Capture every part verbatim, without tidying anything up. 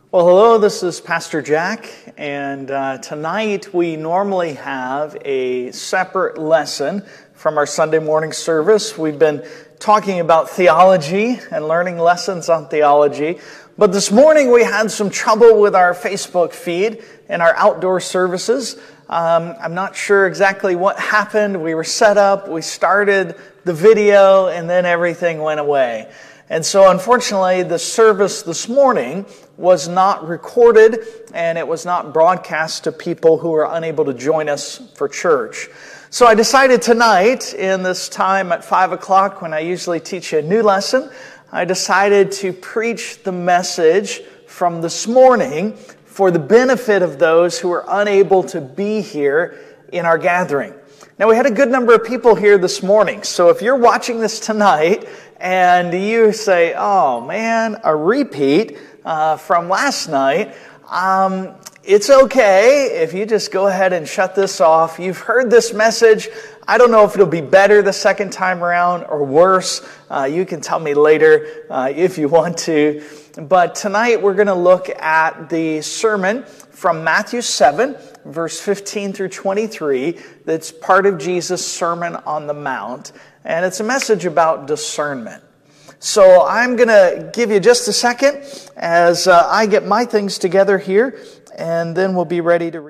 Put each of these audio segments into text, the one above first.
Well, hello, this is Pastor Jack, and uh, tonight we normally have a separate lesson from our Sunday morning service. We've been talking about theology and learning lessons on theology, but this morning we had some trouble with our Facebook feed and our outdoor services. Um, I'm not sure exactly what happened. We were set up, we started the video, and then everything went away. And so unfortunately, the service this morning was not recorded and it was not broadcast to people who were unable to join us for church. So I decided tonight, in this time at five o'clock when I usually teach a new lesson, I decided to preach the message from this morning for the benefit of those who were unable to be here in our gathering. Now, we had a good number of people here this morning, so if you're watching this tonight and you say, oh man, a repeat uh, from last night, um, it's okay if you just go ahead and shut this off. You've heard this message. I don't know if it'll be better the second time around or worse. Uh, you can tell me later uh, if you want to. But tonight we're going to look at the sermon from Matthew seven, verse fifteen through twenty-three, that's part of Jesus' Sermon on the Mount, and it's a message about discernment. So I'm going to give you just a second as uh, I get my things together here, and then we'll be ready to read.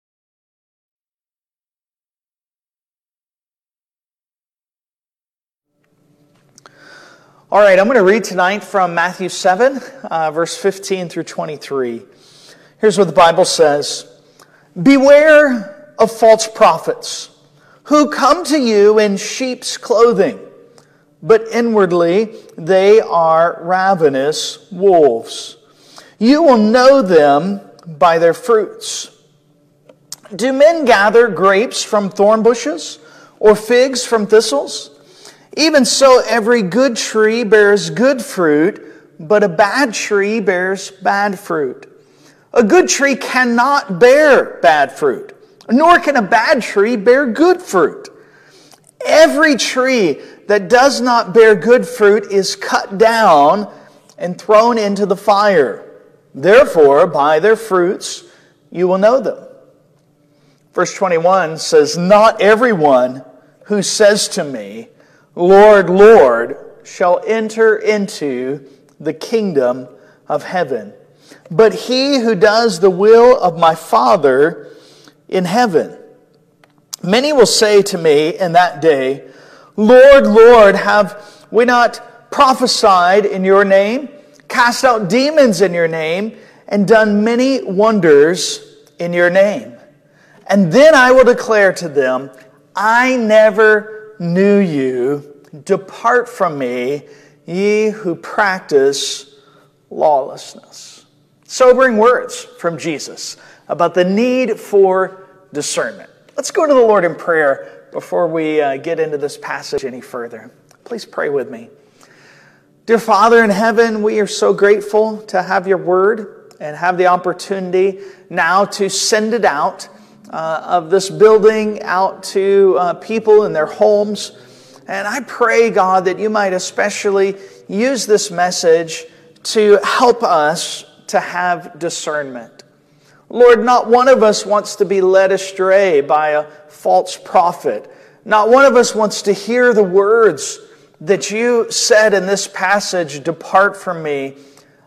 All right, I'm going to read tonight from Matthew seven, uh, verse fifteen through twenty-three. Here's what the Bible says. Beware of false prophets who come to you in sheep's clothing, but inwardly they are ravenous wolves. You will know them by their fruits. Do men gather grapes from thorn bushes or figs from thistles? Even so, every good tree bears good fruit, but a bad tree bears bad fruit. A good tree cannot bear bad fruit, nor can a bad tree bear good fruit. Every tree that does not bear good fruit is cut down and thrown into the fire. Therefore, by their fruits you will know them. Verse twenty-one says, Not everyone who says to me, Lord, Lord, shall enter into the kingdom of heaven, but he who does the will of my Father in heaven. Many will say to me in that day, Lord, Lord, have we not prophesied in your name, cast out demons in your name, and done many wonders in your name? And then I will declare to them, I never knew you. Depart from me, ye who practice lawlessness. Sobering words from Jesus about the need for discernment. Let's go to the Lord in prayer before we uh, get into this passage any further. Please pray with me. Dear Father in heaven, we are so grateful to have your word and have the opportunity now to send it out uh, of this building out to uh, people in their homes. And I pray, God, that you might especially use this message to help us to have discernment. Lord, not one of us wants to be led astray by a false prophet. Not one of us wants to hear the words that you said in this passage, Depart from me,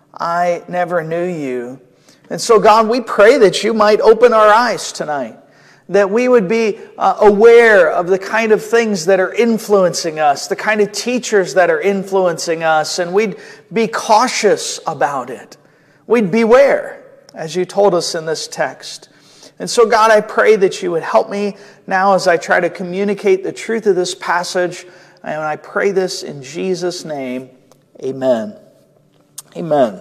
I never knew you. And so, God, we pray that you might open our eyes tonight, that we would be uh, aware of the kind of things that are influencing us, the kind of teachers that are influencing us, and we'd be cautious about it. We'd beware, as you told us in this text. And so, God, I pray that you would help me now as I try to communicate the truth of this passage, and I pray this in Jesus' name. Amen. Amen.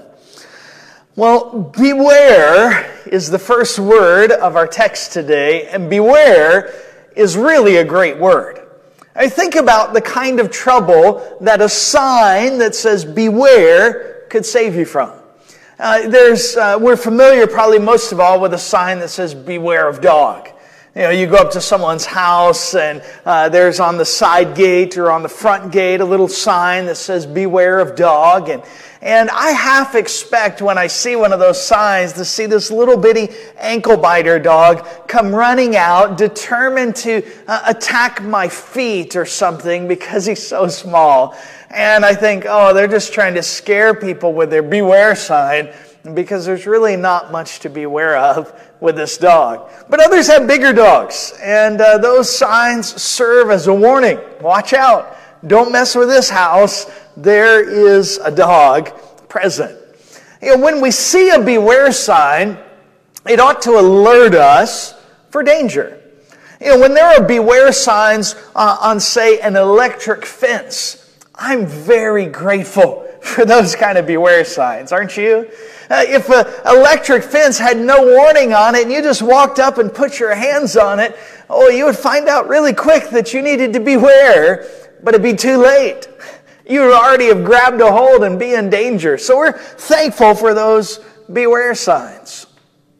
Well, beware is the first word of our text today, and beware is really a great word. I think about the kind of trouble that a sign that says beware could save you from. Uh, there's, uh, we're familiar probably most of all with a sign that says beware of dog. You know, you go up to someone's house and uh, there's on the side gate or on the front gate a little sign that says, beware of dog. And, and I half expect when I see one of those signs to see this little bitty ankle biter dog come running out, determined to uh, attack my feet or something because he's so small. And I think, oh, they're just trying to scare people with their beware sign, because there's really not much to beware of with this dog. But others have bigger dogs, and uh, those signs serve as a warning. Watch out. Don't mess with this house. There is a dog present. You know, when we see a beware sign, it ought to alert us for danger. You know, when there are beware signs uh, on, say, an electric fence, I'm very grateful for those kind of beware signs, aren't you? Uh, if an electric fence had no warning on it and you just walked up and put your hands on it, oh, you would find out really quick that you needed to beware, but it'd be too late. You would already have grabbed a hold and be in danger. So we're thankful for those beware signs.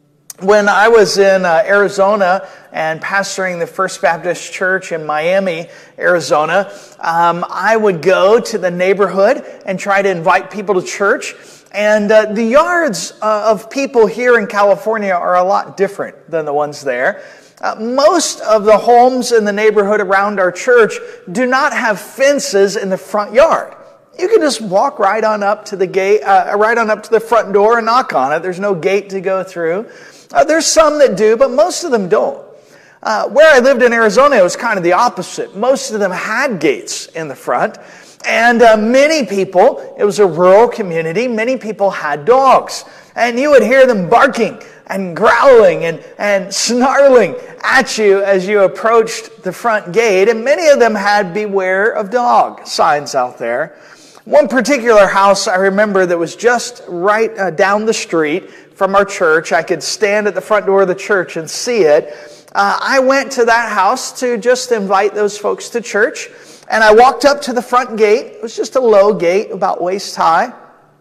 When I was in uh, Arizona and pastoring the First Baptist Church in Miami, Arizona, um, I would go to the neighborhood and try to invite people to church. And uh, the yards uh, of people here in California are a lot different than the ones there. Uh, most of the homes in the neighborhood around our church do not have fences in the front yard. You can just walk right on up to the gate, uh, right on up to the front door and knock on it. There's no gate to go through. Uh, there's some that do, but most of them don't. Uh, where I lived in Arizona, it was kind of the opposite. Most of them had gates in the front. And uh, many people, it was a rural community, many people had dogs. And you would hear them barking and growling and, and snarling at you as you approached the front gate. And many of them had beware of dog signs out there. One particular house I remember that was just right uh, down the street from our church. I could stand at the front door of the church and see it. Uh, I went to that house to just invite those folks to church. And I walked up to the front gate. It was just a low gate, about waist high.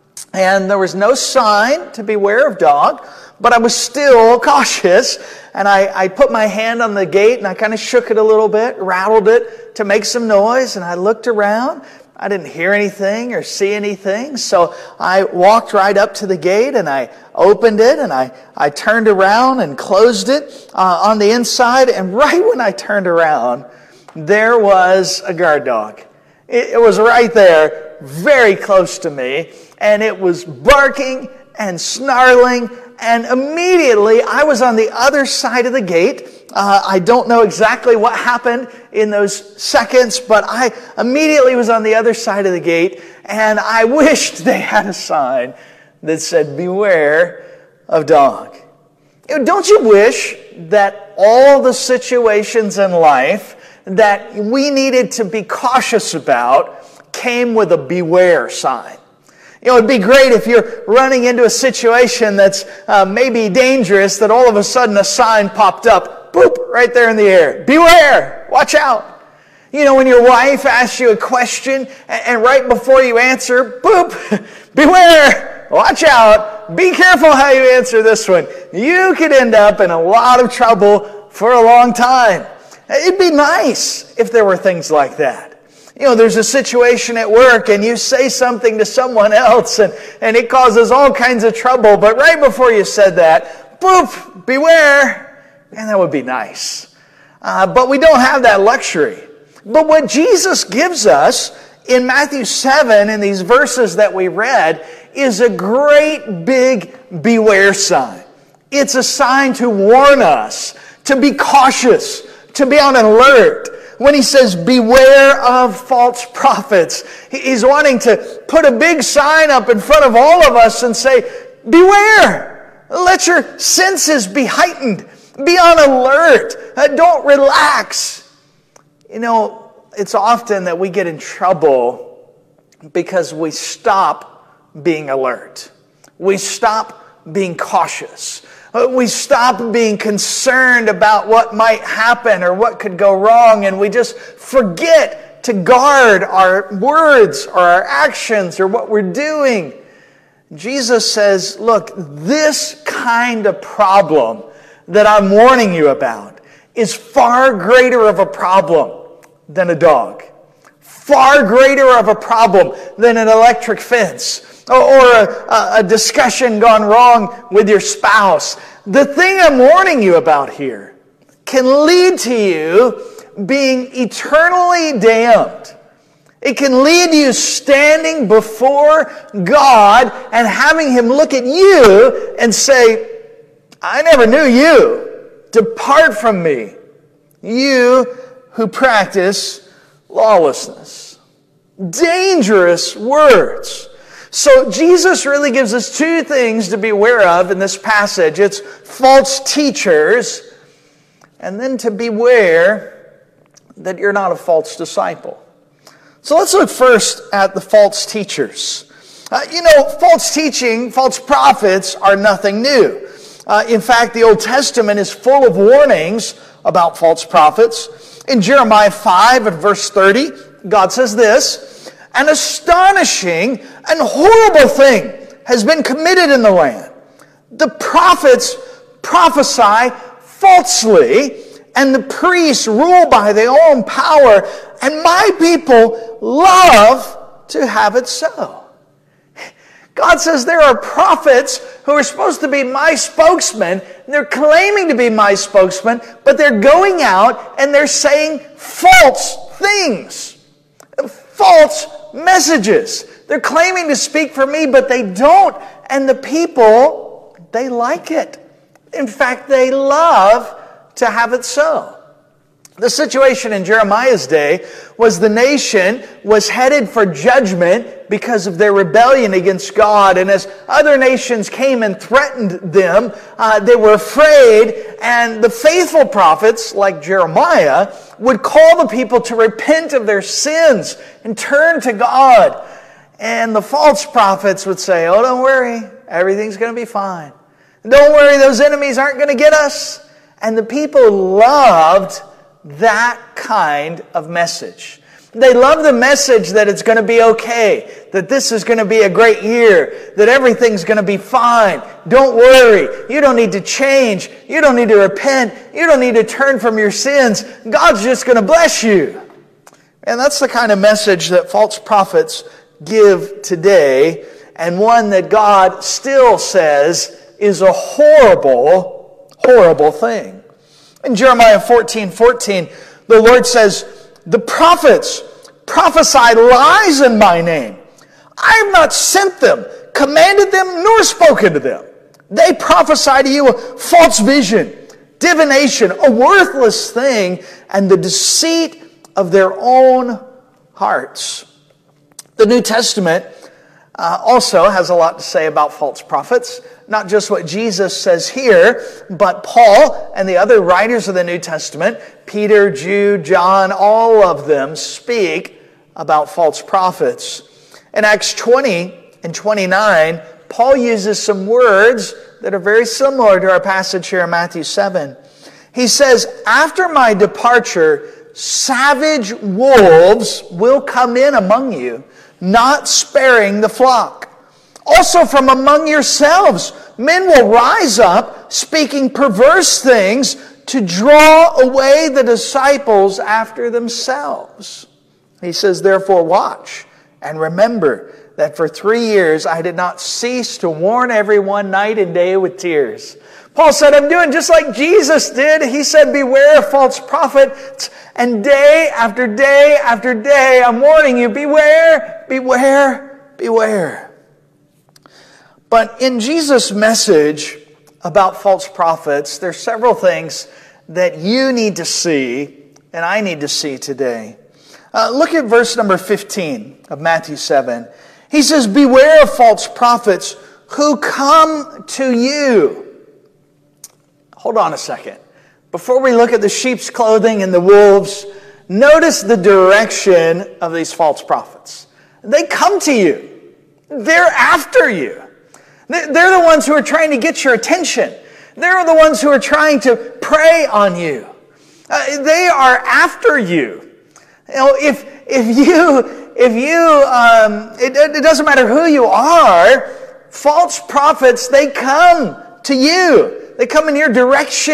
And there was no sign to beware of dog, but I was still cautious. And I, I put my hand on the gate and I kind of shook it a little bit, rattled it to make some noise. And I looked around. I didn't hear anything or see anything. So I walked right up to the gate and I opened it and I, I turned around and closed it uh, on the inside. And right when I turned around, there was a guard dog. It, it was right there, very close to me, and it was barking and snarling, and immediately I was on the other side of the gate. Uh, I don't know exactly what happened in those seconds, but I immediately was on the other side of the gate, and I wished they had a sign that said, beware of dog. You know, don't you wish that all the situations in life that we needed to be cautious about came with a beware sign? You know, it'd be great if you're running into a situation that's uh, maybe dangerous, that all of a sudden a sign popped up, boop, right there in the air. Beware! Watch out! You know, when your wife asks you a question, and, and right before you answer, boop, beware! Watch out! Be careful how you answer this one. You could end up in a lot of trouble for a long time. It'd be nice if there were things like that. You know, there's a situation at work and you say something to someone else and, and it causes all kinds of trouble, but right before you said that, boop, beware, man, that would be nice. Uh, but we don't have that luxury. But what Jesus gives us in Matthew seven, in these verses that we read, is a great big beware sign. It's a sign to warn us, to be cautious, to be on alert. When he says, beware of false prophets, he's wanting to put a big sign up in front of all of us and say, beware! Let your senses be heightened. Be on alert. Uh, don't relax. You know, it's often that we get in trouble because we stop being alert. We stop being cautious. We stop being concerned about what might happen or what could go wrong, and we just forget to guard our words or our actions or what we're doing. Jesus says, look, this kind of problem that I'm warning you about, is far greater of a problem than a dog. Far greater of a problem than an electric fence or a, a discussion gone wrong with your spouse. The thing I'm warning you about here can lead to you being eternally damned. It can lead you standing before God and having Him look at you and say, I never knew you. Depart from me, you who practice lawlessness. Dangerous words. So Jesus really gives us two things to be aware of in this passage. It's false teachers, and then to beware that you're not a false disciple. So let's look first at the false teachers. Uh, you know, false teaching, false prophets are nothing new. Uh, in fact, the Old Testament is full of warnings about false prophets. In Jeremiah five and verse thirty, God says this, an astonishing and horrible thing has been committed in the land. The prophets prophesy falsely, and the priests rule by their own power, and my people love to have it so. God says there are prophets who are supposed to be my spokesman, and they're claiming to be my spokesman, but they're going out and they're saying false things, false messages. They're claiming to speak for me, but they don't, and the people, they like it. In fact, they love to have it so. The situation in Jeremiah's day was the nation was headed for judgment because of their rebellion against God. And as other nations came and threatened them, uh, they were afraid. And the faithful prophets, like Jeremiah, would call the people to repent of their sins and turn to God. And the false prophets would say, oh, don't worry, everything's going to be fine. Don't worry, those enemies aren't going to get us. And the people loved that kind of message. They love the message that it's going to be okay, that this is going to be a great year, that everything's going to be fine. Don't worry. You don't need to change. You don't need to repent. You don't need to turn from your sins. God's just going to bless you. And that's the kind of message that false prophets give today, and one that God still says is a horrible, horrible thing. In Jeremiah fourteen fourteen, the Lord says, the prophets prophesied lies in my name. I have not sent them, commanded them, nor spoken to them. They prophesy to you a false vision, divination, a worthless thing, and the deceit of their own hearts. The New Testament uh, also has a lot to say about false prophets. Not just what Jesus says here, but Paul and the other writers of the New Testament, Peter, Jude, John, all of them speak about false prophets. In Acts twenty and twenty-nine, Paul uses some words that are very similar to our passage here in Matthew seven. He says, after my departure, savage wolves will come in among you, not sparing the flock. Also from among yourselves, men will rise up, speaking perverse things to draw away the disciples after themselves. He says, therefore watch and remember that for three years I did not cease to warn everyone night and day with tears. Paul said, I'm doing just like Jesus did. He said, beware of false prophets. And day after day after day, I'm warning you, beware, beware, beware. But in Jesus' message about false prophets, there's several things that you need to see and I need to see today. Uh, look at verse number fifteen of Matthew seven. He says, beware of false prophets who come to you. Hold on a second. Before we look at the sheep's clothing and the wolves, notice the direction of these false prophets. They come to you. They're after you. They're the ones who are trying to get your attention. They're the ones who are trying to prey on you. Uh, they are after you. You know, if if you if you um, it, it doesn't matter who you are, false prophets, they come to you. They come in your direction.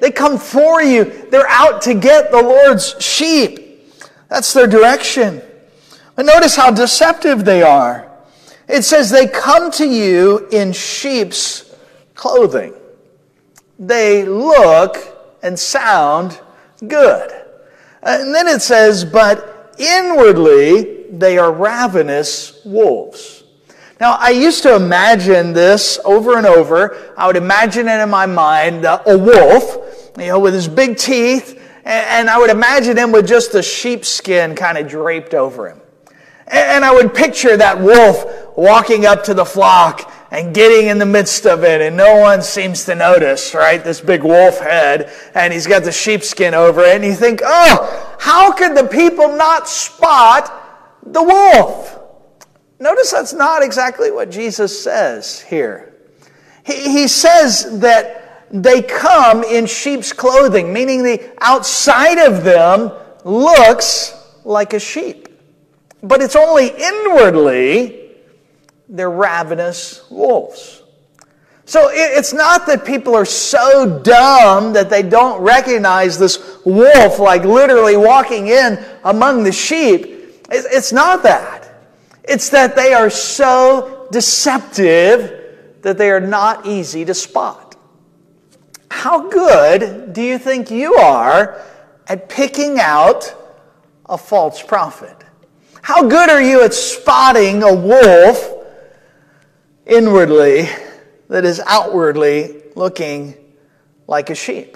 they come for you. They're out to get the Lord's sheep. That's their direction. But notice how deceptive they are. It says they come to you in sheep's clothing. They look and sound good. And then it says, but inwardly they are ravenous wolves. Now, I used to imagine this over and over. I would imagine it in my mind, uh, a wolf, you know, with his big teeth, and, and I would imagine him with just the sheepskin kind of draped over him. And I would picture that wolf walking up to the flock and getting in the midst of it, and no one seems to notice, right? This big wolf head, and he's got the sheepskin over it, and you think, oh, how could the people not spot the wolf? Notice that's not exactly what Jesus says here. He, he says that they come in sheep's clothing, meaning the outside of them looks like a sheep. But it's only inwardly they're ravenous wolves. So it's not that people are so dumb that they don't recognize this wolf like literally walking in among the sheep. It's not that. It's that they are so deceptive that they are not easy to spot. How good do you think you are at picking out a false prophet? How good are you at spotting a wolf inwardly that is outwardly looking like a sheep?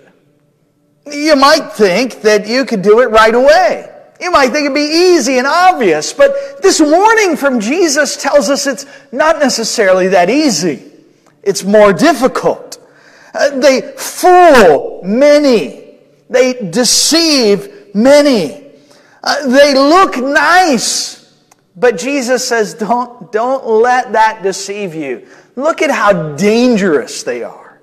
You might think that you could do it right away. You might think it'd be easy and obvious, but this warning from Jesus tells us it's not necessarily that easy. It's more difficult. Uh, they fool many. They deceive many. Uh, they look nice, but Jesus says, don't, don't let that deceive you. Look at how dangerous they are.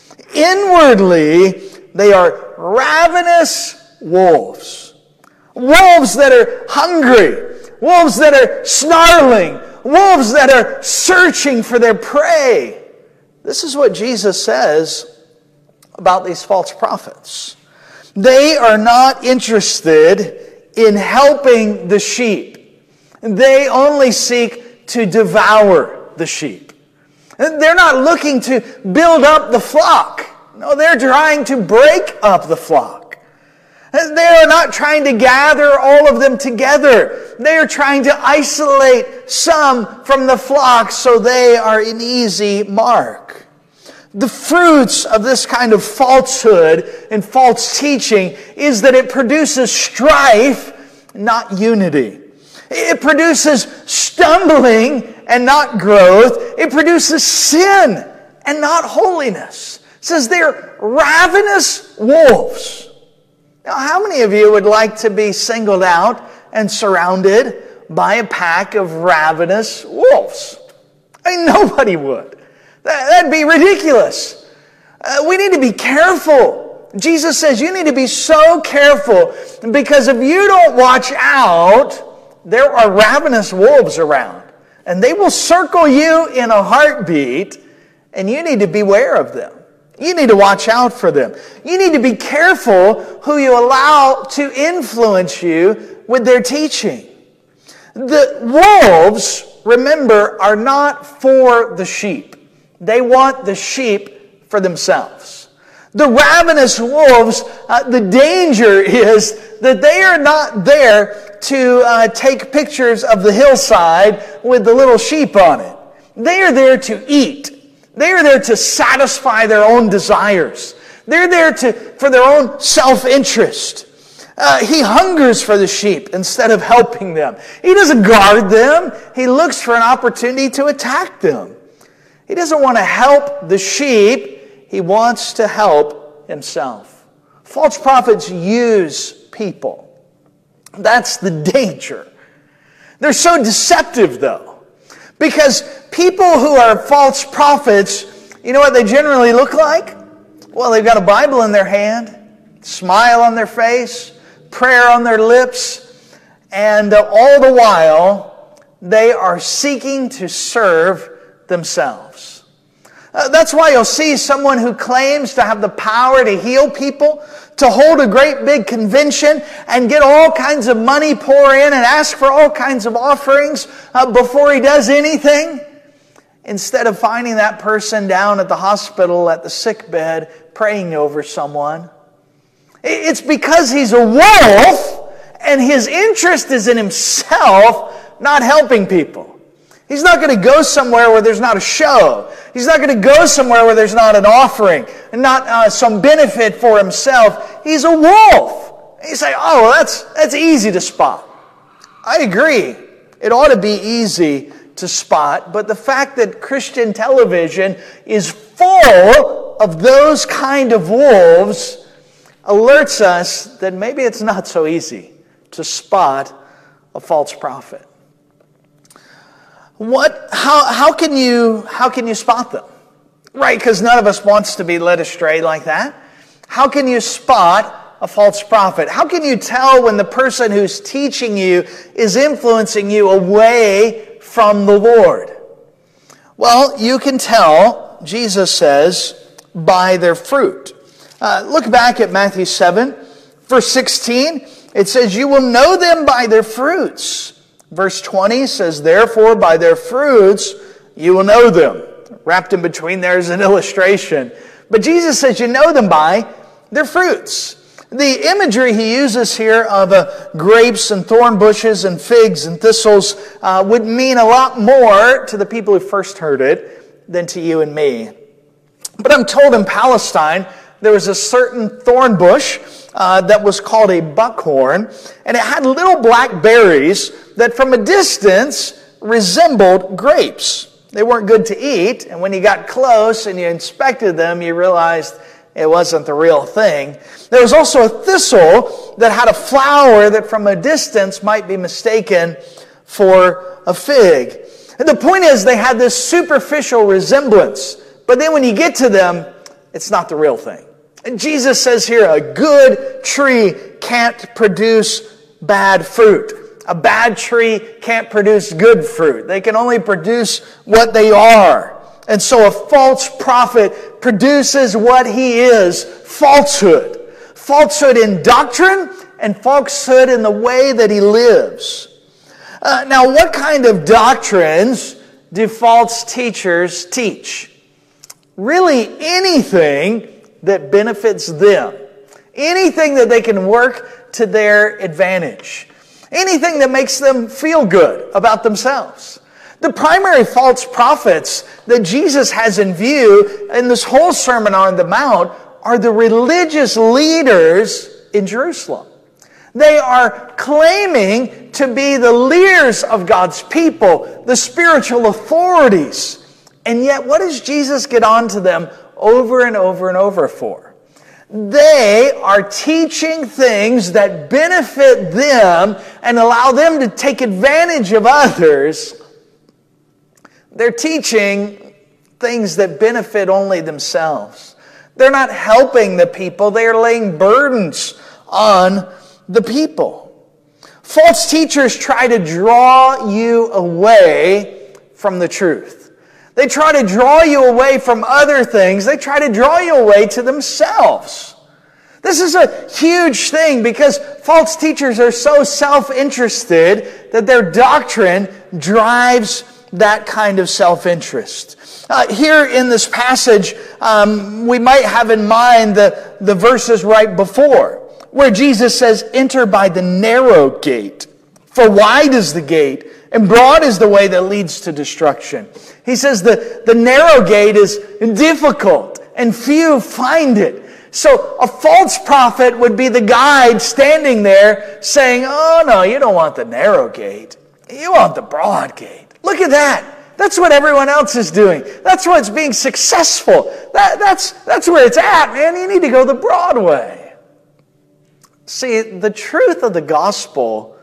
Inwardly, they are ravenous wolves. Wolves that are hungry. Wolves that are snarling. Wolves that are searching for their prey. This is what Jesus says about these false prophets. They are not interested in helping the sheep. They only seek to devour the sheep. They're not looking to build up the flock. No, they're trying to break up the flock. They are not trying to gather all of them together. They are trying to isolate some from the flock so they are an easy mark. The fruits of this kind of falsehood and false teaching is that it produces strife, not unity. It produces stumbling and not growth. It produces sin and not holiness. It says they're ravenous wolves. Now, how many of you would like to be singled out and surrounded by a pack of ravenous wolves? I mean, nobody would. That'd be ridiculous. Uh, we need to be careful. Jesus says you need to be so careful because if you don't watch out, there are ravenous wolves around. And they will circle you in a heartbeat, and you need to beware of them. You need to watch out for them. You need to be careful who you allow to influence you with their teaching. The wolves, remember, are not for the sheep. They want the sheep for themselves. The ravenous wolves, uh, the danger is that they are not there to uh, take pictures of the hillside with the little sheep on it. They are there to eat. They are there to satisfy their own desires. They're there to for their own self-interest. Uh, he hungers for the sheep instead of helping them. He doesn't guard them. He looks for an opportunity to attack them. He doesn't want to help the sheep. He wants to help himself. False prophets use people. That's the danger. They're so deceptive, though, because people who are false prophets, you know what they generally look like? Well, they've got a Bible in their hand, smile on their face, prayer on their lips, and uh, all the while, they are seeking to serve themselves. Uh, that's why you'll see someone who claims to have the power to heal people, to hold a great big convention and get all kinds of money pour in and ask for all kinds of offerings uh, before he does anything, instead of finding that person down at the hospital at the sick bed praying over someone. It's because he's a wolf and his interest is in himself, not helping people. He's not going to go somewhere where there's not a show. He's not going to go somewhere where there's not an offering and not uh, some benefit for himself. He's a wolf. You say, oh, well, that's, that's easy to spot. I agree. It ought to be easy to spot, but the fact that Christian television is full of those kind of wolves alerts us that maybe it's not so easy to spot a false prophet. What? How? How can you? How can you spot them? Right? Because none of us wants to be led astray like that. How can you spot a false prophet? How can you tell when the person who's teaching you is influencing you away from the Lord? Well, you can tell. Jesus says, by their fruit. Uh, look back at Matthew seven, verse sixteen. It says, "You will know them by their fruits." Verse twenty says, "Therefore, by their fruits you will know them." Wrapped in between there is an illustration. But Jesus says you know them by their fruits. The imagery he uses here of uh, grapes and thorn bushes and figs and thistles uh, would mean a lot more to the people who first heard it than to you and me. But I'm told in Palestine there was a certain thorn bush uh, that was called a buckhorn, and it had little black berries that from a distance resembled grapes. They weren't good to eat, and when you got close and you inspected them, you realized it wasn't the real thing. There was also a thistle that had a flower that from a distance might be mistaken for a fig. And the point is, they had this superficial resemblance, but then when you get to them, it's not the real thing. And Jesus says here, a good tree can't produce bad fruit. A bad tree can't produce good fruit. They can only produce what they are. And so a false prophet produces what he is, falsehood. Falsehood in doctrine and falsehood in the way that he lives. Uh, now, what kind of doctrines do false teachers teach? Really anything that benefits them. Anything that they can work to their advantage. Anything that makes them feel good about themselves. The primary false prophets that Jesus has in view in this whole Sermon on the Mount are the religious leaders in Jerusalem. They are claiming to be the leaders of God's people, the spiritual authorities. And yet, what does Jesus get on to them over and over and over for? They are teaching things that benefit them and allow them to take advantage of others. They're teaching things that benefit only themselves. They're not helping the people. They are laying burdens on the people. False teachers try to draw you away from the truth. They try to draw you away from other things. They try to draw you away to themselves. This is a huge thing because false teachers are so self-interested that their doctrine drives that kind of self-interest. Uh, here in this passage, um, we might have in mind the, the verses right before, where Jesus says, "Enter by the narrow gate, for wide is the gate, and broad is the way that leads to destruction." He says the, the narrow gate is difficult, and few find it. So a false prophet would be the guide standing there saying, "Oh no, you don't want the narrow gate. You want the broad gate. Look at that. That's what everyone else is doing. That's what's being successful. That, that's, that's where it's at, man. You need to go the broad way." See, the truth of the gospel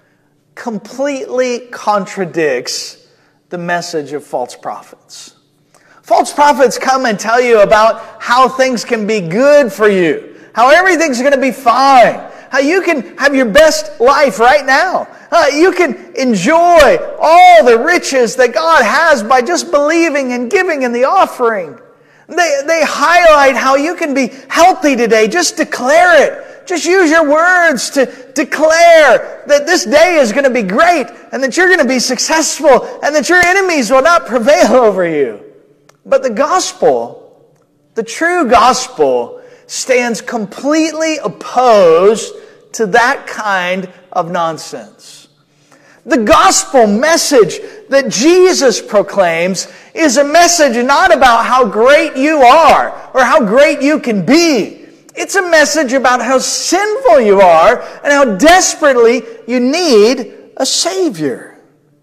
completely contradicts the message of false prophets. False prophets come and tell you about how things can be good for you, how everything's going to be fine, how you can have your best life right now, Uh, you can enjoy all the riches that God has by just believing and giving in the offering. They, they highlight how you can be healthy today. Just declare it. Just use your words to declare that this day is going to be great and that you're going to be successful and that your enemies will not prevail over you. But the gospel, the true gospel, stands completely opposed to that kind of nonsense. The gospel message that Jesus proclaims is a message not about how great you are or how great you can be. It's a message about how sinful you are and how desperately you need a Savior.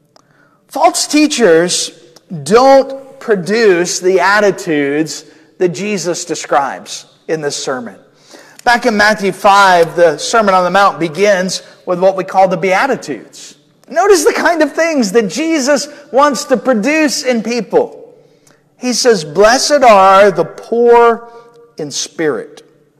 False teachers don't produce the attitudes that Jesus describes in this sermon. Back in Matthew five, the Sermon on the Mount begins with what we call the Beatitudes. Notice the kind of things that Jesus wants to produce in people. He says, "Blessed are the poor in spirit.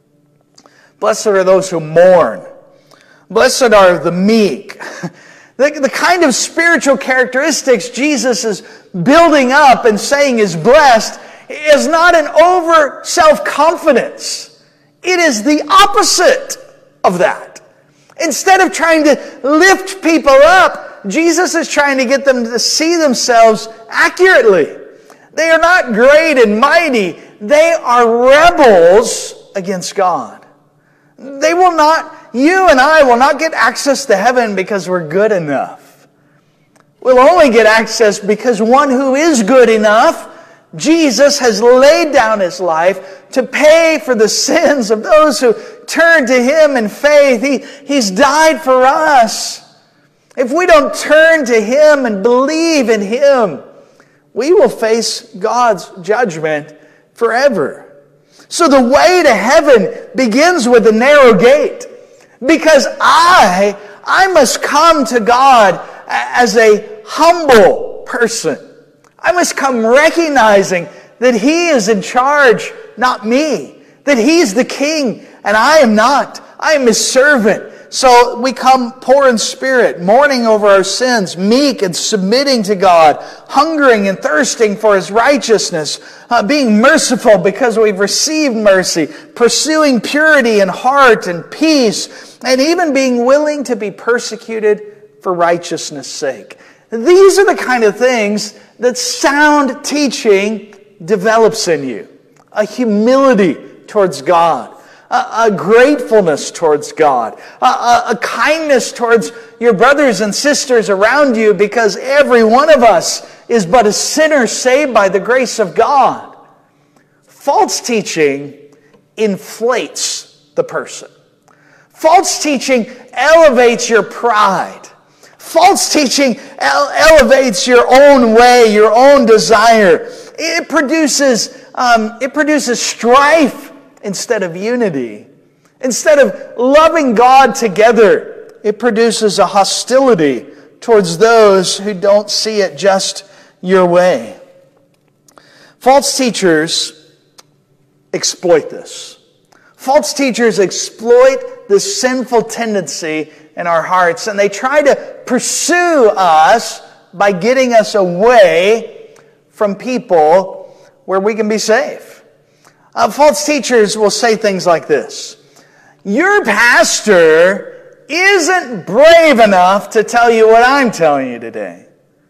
Blessed are those who mourn. Blessed are the meek." The, the kind of spiritual characteristics Jesus is building up and saying is blessed is not an over self-confidence. It is the opposite of that. Instead of trying to lift people up, Jesus is trying to get them to see themselves accurately. They are not great and mighty. They are rebels against God. They will not, you and I will not get access to heaven because we're good enough. We'll only get access because one who is good enough, Jesus, has laid down His life to pay for the sins of those who turn to Him in faith. He, He's died for us. If we don't turn to Him and believe in Him, we will face God's judgment forever. So the way to heaven begins with a narrow gate. Because I, I must come to God as a humble person. I must come recognizing that He is in charge, not me. That He's the king and I am not. I am His servant. So we come poor in spirit, mourning over our sins, meek and submitting to God, hungering and thirsting for His righteousness, uh, being merciful because we've received mercy, pursuing purity in heart and peace, and even being willing to be persecuted for righteousness' sake. These are the kind of things that sound teaching develops in you. A humility towards God. A, a gratefulness towards God, a, a, a kindness towards your brothers and sisters around you, because every one of us is but a sinner saved by the grace of God. False teaching inflates the person. False teaching elevates your pride. False teaching ele- elevates your own way, your own desire. It produces, um, it produces strife instead of unity. Instead of loving God together, it produces a hostility towards those who don't see it just your way. False teachers exploit this. False teachers exploit this sinful tendency in our hearts, and they try to pursue us by getting us away from people where we can be safe. Uh, false teachers will say things like this: your pastor isn't brave enough to tell you what I'm telling you today.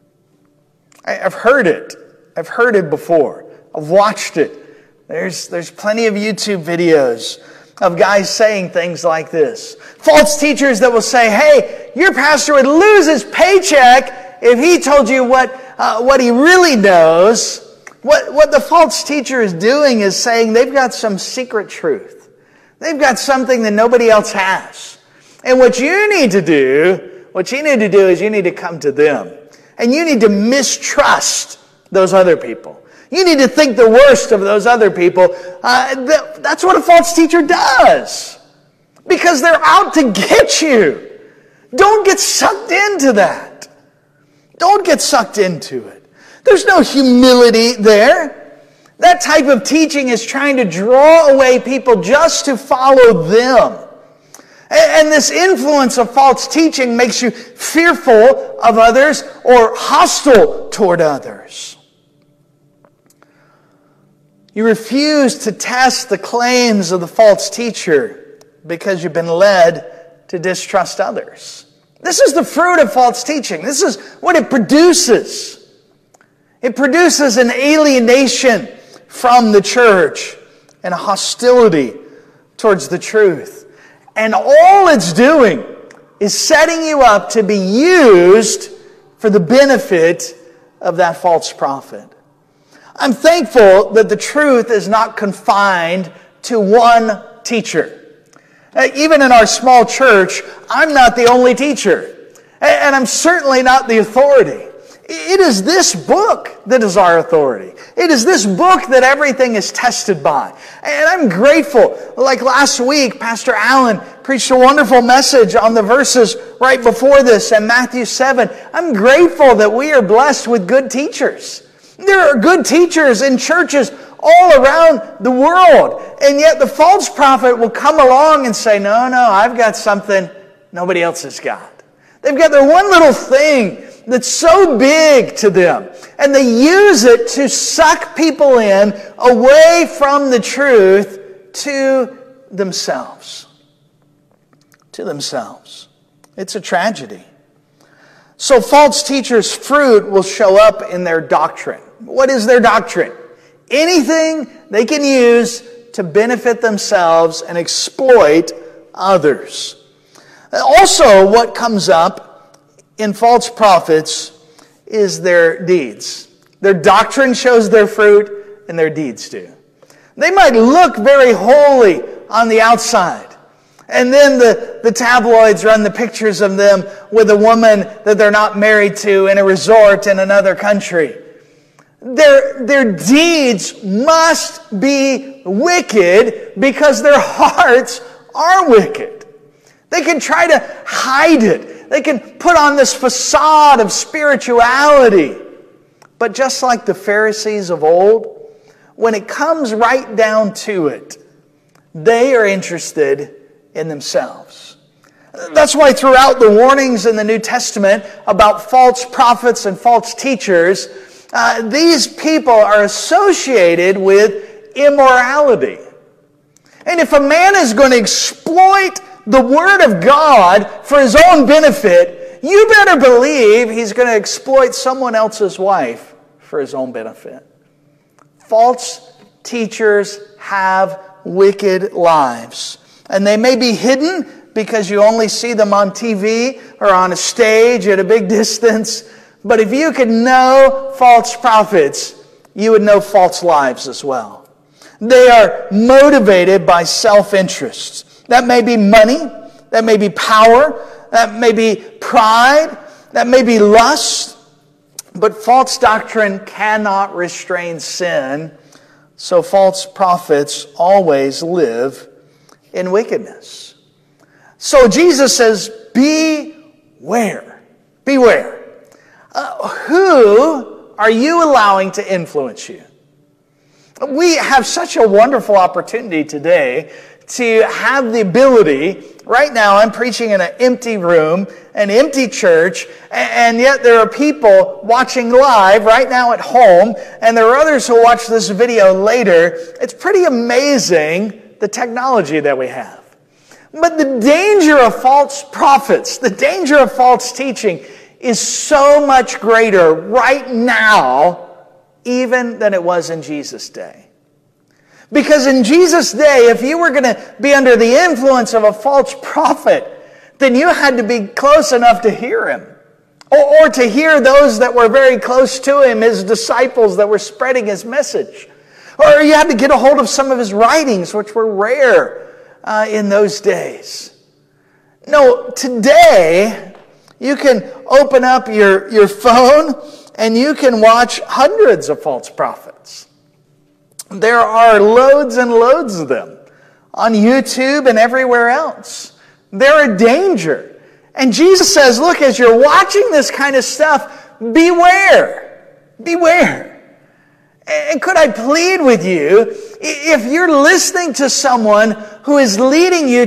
I, I've heard it. I've heard it before. I've watched it. There's, there's plenty of YouTube videos of guys saying things like this. False teachers that will say, hey, your pastor would lose his paycheck if he told you what, uh, what he really knows. What, what the false teacher is doing is saying they've got some secret truth. They've got something that nobody else has. And what you need to do, what you need to do is you need to come to them. And you need to mistrust those other people. You need to think the worst of those other people. Uh, th- that's what a false teacher does. Because they're out to get you. Don't get sucked into that. Don't get sucked into it. There's no humility there. That type of teaching is trying to draw away people just to follow them. And this influence of false teaching makes you fearful of others or hostile toward others. You refuse to test the claims of the false teacher because you've been led to distrust others. This is the fruit of false teaching. This is what it produces. It produces an alienation from the church and a hostility towards the truth. And all it's doing is setting you up to be used for the benefit of that false prophet. I'm thankful that the truth is not confined to one teacher. Even in our small church, I'm not the only teacher. And I'm certainly not the authority. It is this book that is our authority. It is this book that everything is tested by. And I'm grateful. Like last week, Pastor Allen preached a wonderful message on the verses right before this in Matthew seven. I'm grateful that we are blessed with good teachers. There are good teachers in churches all around the world. And yet the false prophet will come along and say, no, no, I've got something nobody else has got. They've got their one little thing that's so big to them. And they use it to suck people in away from the truth to themselves. To themselves. It's a tragedy. So false teachers' fruit will show up in their doctrine. What is their doctrine? Anything they can use to benefit themselves and exploit others. Also, what comes up in false prophets is their deeds. Their doctrine shows their fruit, and their deeds do. They might look very holy on the outside, and then the, the tabloids run the pictures of them with a woman that they're not married to in a resort in another country. Their, their deeds must be wicked because their hearts are wicked. They can try to hide it. They can put on this facade of spirituality. But just like the Pharisees of old, when it comes right down to it, they are interested in themselves. That's why throughout the warnings in the New Testament about false prophets and false teachers, uh, these people are associated with immorality. And if a man is going to exploit the Word of God for his own benefit, you better believe he's going to exploit someone else's wife for his own benefit. False teachers have wicked lives. And they may be hidden because you only see them on T V or on a stage at a big distance. But if you could know false prophets, you would know false lives as well. They are motivated by self-interest. That may be money, that may be power, that may be pride, that may be lust. But false doctrine cannot restrain sin, so false prophets always live in wickedness. So Jesus says, beware, beware. Uh, who are you allowing to influence you? We have such a wonderful opportunity today to have the ability. Right now I'm preaching in an empty room, an empty church, and yet there are people watching live right now at home, and there are others who watch this video later. It's pretty amazing the technology that we have. But the danger of false prophets, the danger of false teaching is so much greater right now even than it was in Jesus' day. Because in Jesus' day, if you were going to be under the influence of a false prophet, then you had to be close enough to hear him. Or, or to hear those that were very close to him, his disciples that were spreading his message. Or you had to get a hold of some of his writings, which were rare uh, in those days. No, today, you can open up your, your phone and you can watch hundreds of false prophets. There are loads and loads of them on YouTube and everywhere else. They're a danger. And Jesus says, look, as you're watching this kind of stuff, beware. Beware. And could I plead with you, if you're listening to someone who is leading you to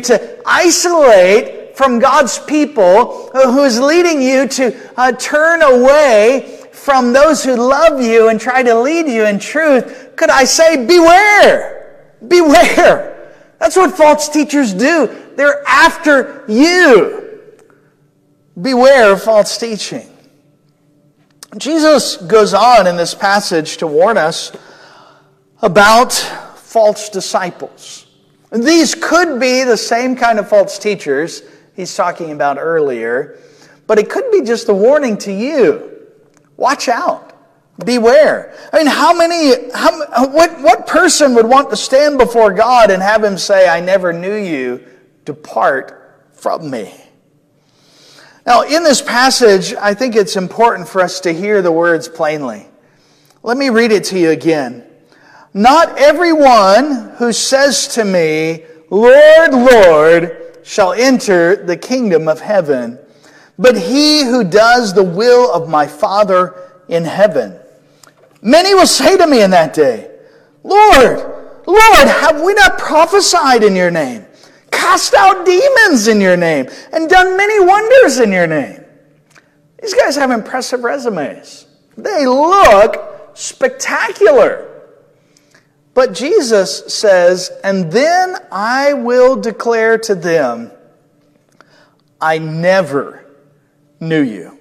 isolate from God's people, who is leading you to uh, turn away from those who love you and try to lead you in truth, could I say, beware, beware. That's what false teachers do. They're after you. Beware of false teaching. Jesus goes on in this passage to warn us about false disciples. These could be the same kind of false teachers he's talking about earlier, but it could be just a warning to you. Watch out. Beware. I mean, how many, how, what, what person would want to stand before God and have him say, I never knew you, depart from me? Now, in this passage, I think it's important for us to hear the words plainly. Let me read it to you again. Not everyone who says to me, Lord, Lord, shall enter the kingdom of heaven, but he who does the will of my Father in heaven. Many will say to me in that day, Lord, Lord, have we not prophesied in your name, cast out demons in your name, and done many wonders in your name? These guys have impressive resumes. They look spectacular. But Jesus says, and then I will declare to them, I never knew you.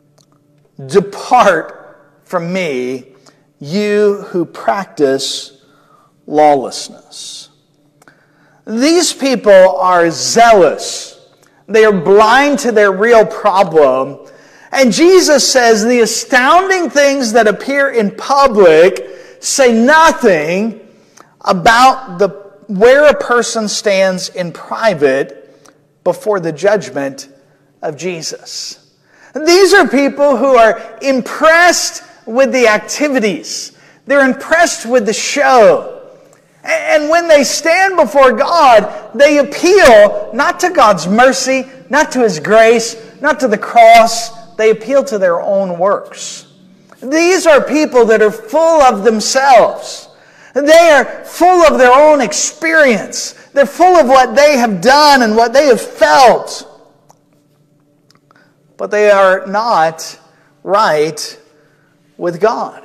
Depart from me, you who practice lawlessness. These people are zealous. They are blind to their real problem. And Jesus says the astounding things that appear in public say nothing about the where a person stands in private before the judgment of Jesus. These are people who are impressed with the activities. They're impressed with the show. And when they stand before God, they appeal not to God's mercy, not to His grace, not to the cross. They appeal to their own works. These are people that are full of themselves. They are full of their own experience. They're full of what they have done and what they have felt. But they are not right with God.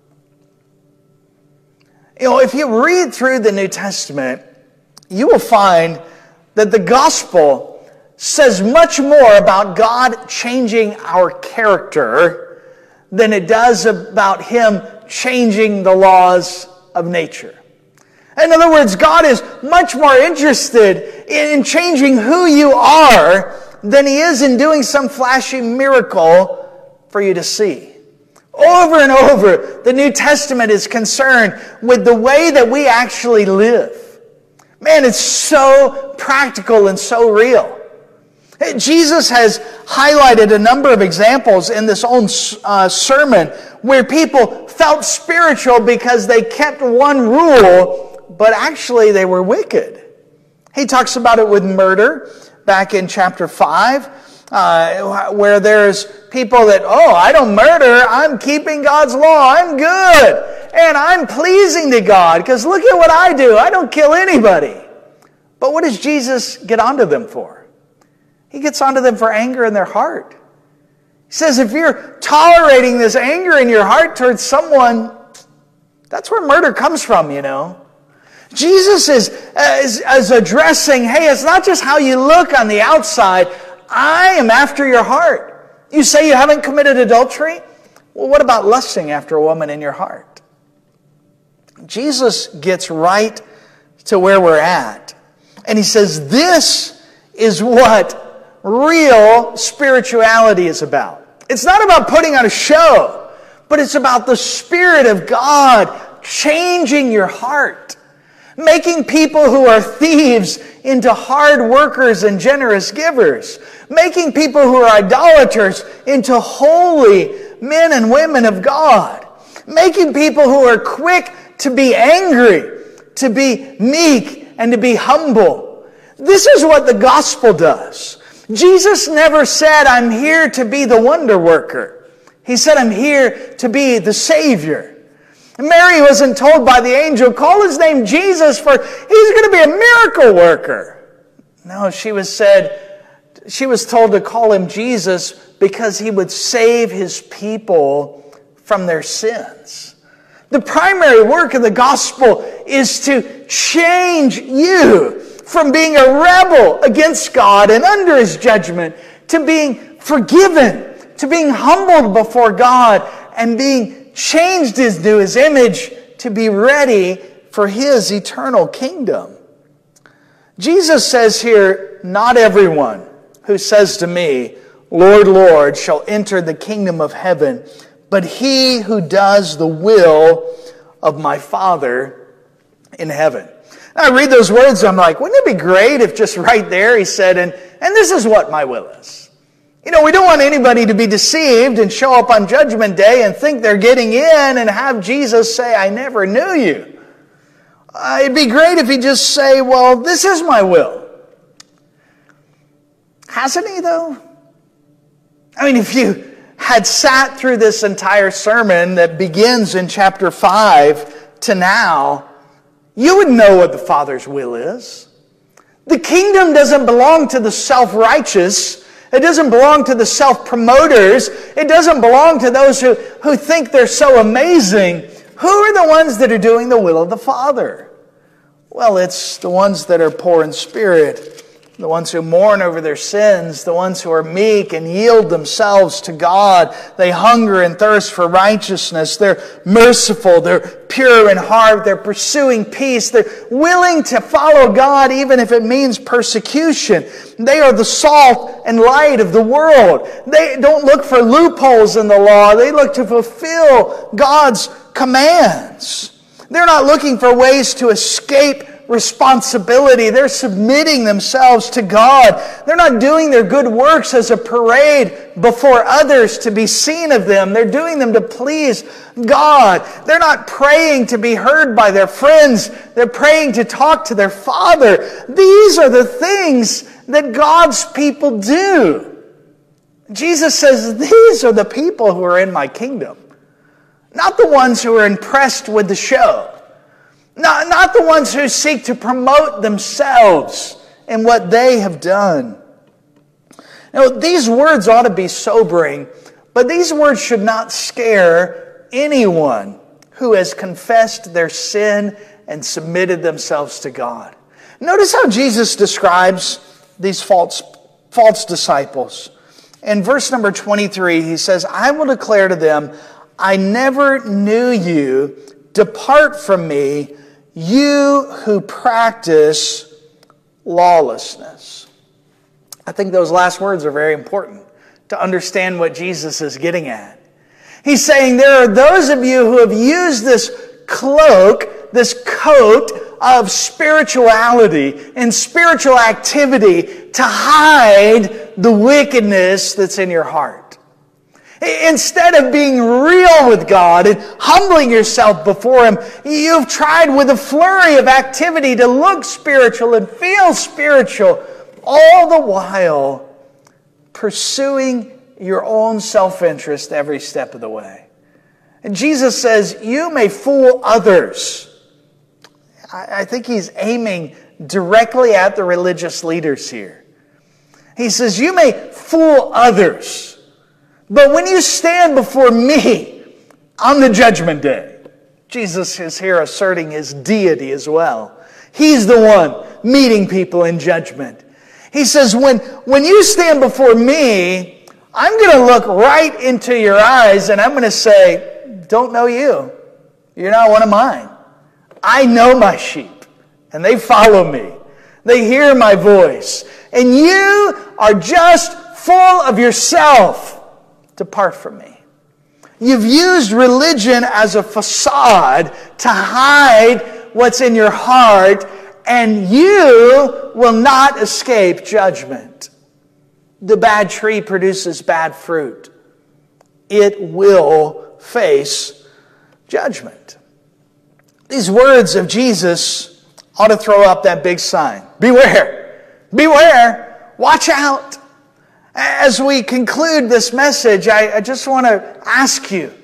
You know, if you read through the New Testament, you will find that the gospel says much more about God changing our character than it does about Him changing the laws of nature. In other words, God is much more interested in changing who you are than He is in doing some flashy miracle for you to see. Over and over, the New Testament is concerned with the way that we actually live. Man, it's so practical and so real. Jesus has highlighted a number of examples in this own uh, sermon where people felt spiritual because they kept one rule, but actually they were wicked. He talks about it with murder back in chapter five, uh, where there's people that, oh, I don't murder, I'm keeping God's law, I'm good, and I'm pleasing to God because look at what I do, I don't kill anybody. But what does Jesus get onto them for? He gets onto them for anger in their heart. He says, if you're tolerating this anger in your heart towards someone, that's where murder comes from, you know. Jesus is, is, is addressing, hey, it's not just how you look on the outside. I am after your heart. You say you haven't committed adultery? Well, what about lusting after a woman in your heart? Jesus gets right to where we're at. And He says, this is what real spirituality is about. It's not about putting on a show, but it's about the Spirit of God changing your heart, making people who are thieves into hard workers and generous givers, making people who are idolaters into holy men and women of God, making people who are quick to be angry, to be meek, and to be humble. This is what the gospel does. Jesus never said, I'm here to be the wonder worker. He said, I'm here to be the Savior. Mary wasn't told by the angel, call His name Jesus, for He's going to be a miracle worker. No, she was said, she was told to call him Jesus because he would save his people from their sins. The primary work of the gospel is to change you from being a rebel against God and under his judgment to being forgiven, to being humbled before God and being changed into his image to be ready for his eternal kingdom. Jesus says here, not everyone who says to me, Lord, Lord, shall enter the kingdom of heaven, but he who does the will of my Father in heaven. And I read those words, I'm like, wouldn't it be great if just right there he said, and, and this is what my will is. You know, we don't want anybody to be deceived and show up on Judgment Day and think they're getting in and have Jesus say, I never knew you. Uh, it'd be great if he'd just say, well, this is my will. Hasn't he, though? I mean, if you had sat through this entire sermon that begins in chapter five to now, you would know what the Father's will is. The kingdom doesn't belong to the self-righteous. It doesn't belong to the self-promoters. It doesn't belong to those who, who think they're so amazing. Who are the ones that are doing the will of the Father? Well, it's the ones that are poor in spirit, the ones who mourn over their sins, the ones who are meek and yield themselves to God. They hunger and thirst for righteousness. They're merciful. They're pure in heart. They're pursuing peace. They're willing to follow God even if it means persecution. They are the salt and light of the world. They don't look for loopholes in the law. They look to fulfill God's commands. They're not looking for ways to escape responsibility. They're submitting themselves to God. They're not doing their good works as a parade before others to be seen of them. They're doing them to please God. They're not praying to be heard by their friends. They're praying to talk to their Father. These are the things that God's people do. Jesus says, these are the people who are in my kingdom. Not the ones who are impressed with the show. Not, not the ones who seek to promote themselves and what they have done. Now, these words ought to be sobering, but these words should not scare anyone who has confessed their sin and submitted themselves to God. Notice how Jesus describes these false, false disciples. In verse number twenty-three, he says, I will declare to them, I never knew you. Depart from me, you who practice lawlessness. I think those last words are very important to understand what Jesus is getting at. He's saying there are those of you who have used this cloak, this coat of spirituality and spiritual activity to hide the wickedness that's in your heart. Instead of being real with God and humbling yourself before Him, you've tried with a flurry of activity to look spiritual and feel spiritual, all the while pursuing your own self-interest every step of the way. And Jesus says, you may fool others. I think He's aiming directly at the religious leaders here. He says, you may fool others. But when you stand before me on the judgment day, Jesus is here asserting His deity as well. He's the one meeting people in judgment. He says, when, when you stand before me, I'm going to look right into your eyes and I'm going to say, don't know you. You're not one of mine. I know my sheep and they follow me. They hear my voice. And you are just full of yourself. Depart from me. You've used religion as a facade to hide what's in your heart, and you will not escape judgment. The bad tree produces bad fruit. It will face judgment. These words of Jesus ought to throw up that big sign. Beware! Beware! Watch out! As we conclude this message, I, I just want to ask you,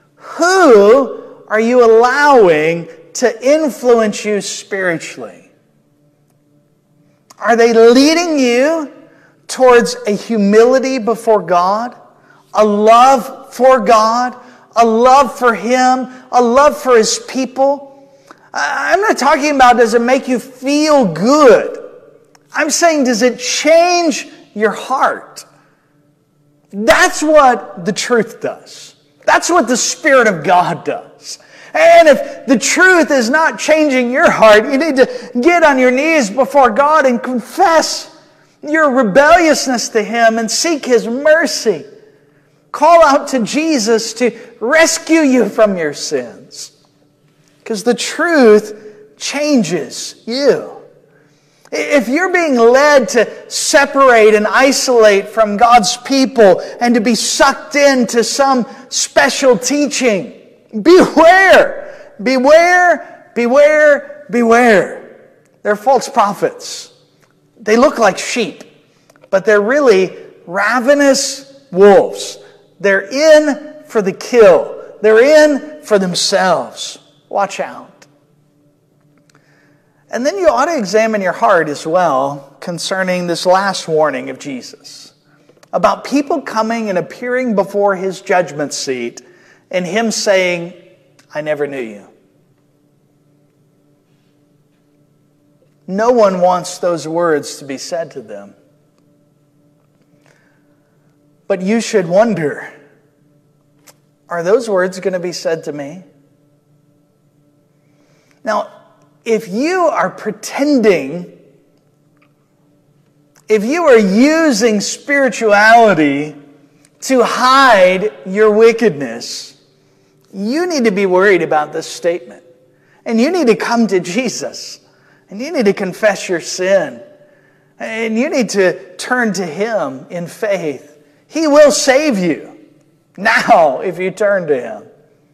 who are you allowing to influence you spiritually? Are they leading you towards a humility before God, a love for God, a love for Him, a love for His people? I'm not talking about does it make you feel good. I'm saying does it change your heart? That's what the truth does. That's what the Spirit of God does. And if the truth is not changing your heart, you need to get on your knees before God and confess your rebelliousness to Him and seek His mercy. Call out to Jesus to rescue you from your sins. Because the truth changes you. If you're being led to separate and isolate from God's people and to be sucked into some special teaching, beware, beware, beware, beware. They're false prophets. They look like sheep, but they're really ravenous wolves. They're in for the kill. They're in for themselves. Watch out. And then you ought to examine your heart as well concerning this last warning of Jesus about people coming and appearing before His judgment seat and Him saying, I never knew you. No one wants those words to be said to them. But you should wonder, are those words going to be said to me? Now, if you are pretending, if you are using spirituality to hide your wickedness, you need to be worried about this statement. And you need to come to Jesus. And you need to confess your sin. And you need to turn to Him in faith. He will save you now if you turn to Him.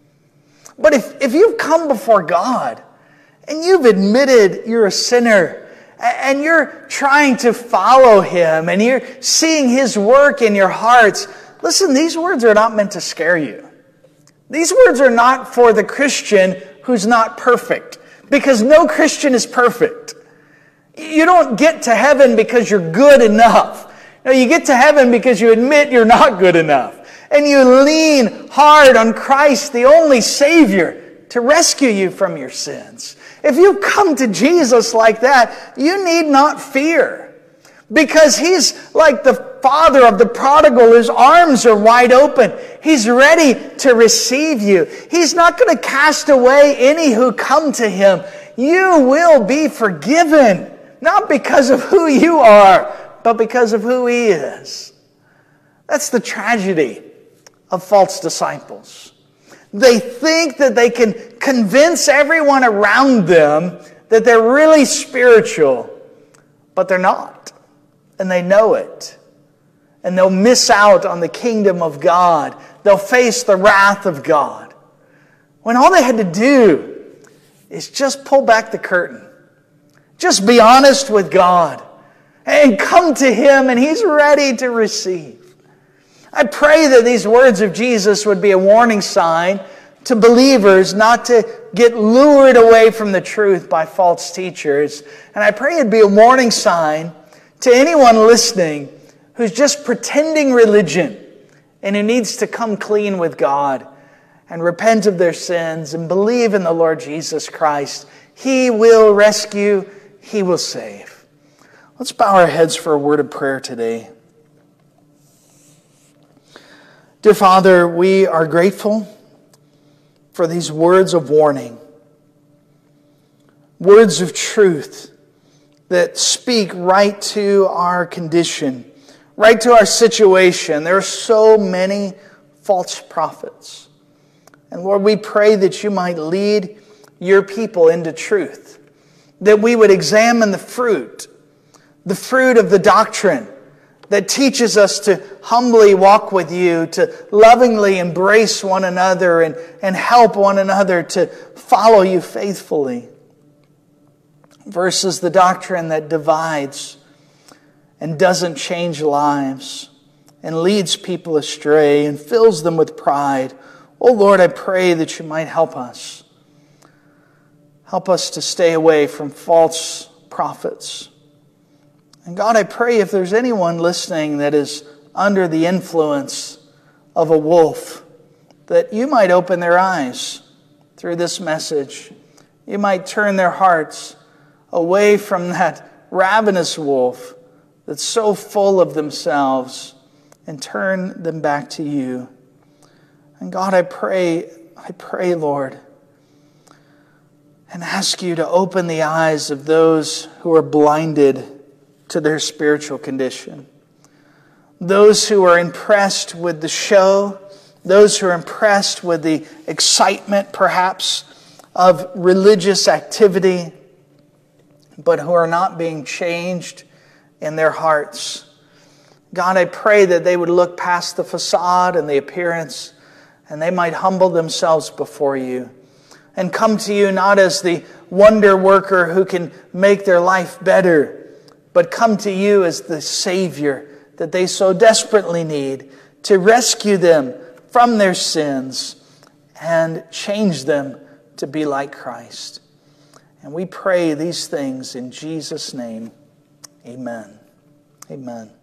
But if, if you've come before God and you've admitted you're a sinner and you're trying to follow Him and you're seeing His work in your hearts, listen, these words are not meant to scare you. These words are not for the Christian who's not perfect, because no Christian is perfect. You don't get to heaven because you're good enough. No, you get to heaven because you admit you're not good enough. And you lean hard on Christ, the only Savior, to rescue you from your sins. If you come to Jesus like that, you need not fear. Because He's like the father of the prodigal. His arms are wide open. He's ready to receive you. He's not going to cast away any who come to Him. You will be forgiven. Not because of who you are, but because of who He is. That's the tragedy of false disciples. They think that they can convince everyone around them that they're really spiritual, but they're not. And they know it. And they'll miss out on the kingdom of God. They'll face the wrath of God. When all they had to do is just pull back the curtain. Just be honest with God. And come to Him, and He's ready to receive. I pray that these words of Jesus would be a warning sign to believers not to get lured away from the truth by false teachers. And I pray it'd be a warning sign to anyone listening who's just pretending religion and who needs to come clean with God and repent of their sins and believe in the Lord Jesus Christ. He will rescue. He will save. Let's bow our heads for a word of prayer today. Dear Father, we are grateful for these words of warning, words of truth that speak right to our condition, right to our situation. There are so many false prophets. And Lord, we pray that You might lead Your people into truth, that we would examine the fruit, the fruit of the doctrine that teaches us to humbly walk with You, to lovingly embrace one another and, and help one another to follow You faithfully, versus the doctrine that divides and doesn't change lives and leads people astray and fills them with pride. Oh Lord, I pray that You might help us. Help us to stay away from false prophets. And God, I pray if there's anyone listening that is under the influence of a wolf, that you might open their eyes through this message. You might turn their hearts away from that ravenous wolf that's so full of themselves and turn them back to you. And God, I pray, I pray, Lord, and ask you to open the eyes of those who are blinded to their spiritual condition. Those who are impressed with the show, those who are impressed with the excitement, perhaps, of religious activity, but who are not being changed in their hearts. God, I pray that they would look past the facade and the appearance, and they might humble themselves before you and come to you not as the wonder worker who can make their life better, but come to you as the Savior that they so desperately need to rescue them from their sins and change them to be like Christ. And we pray these things in Jesus' name. Amen. Amen.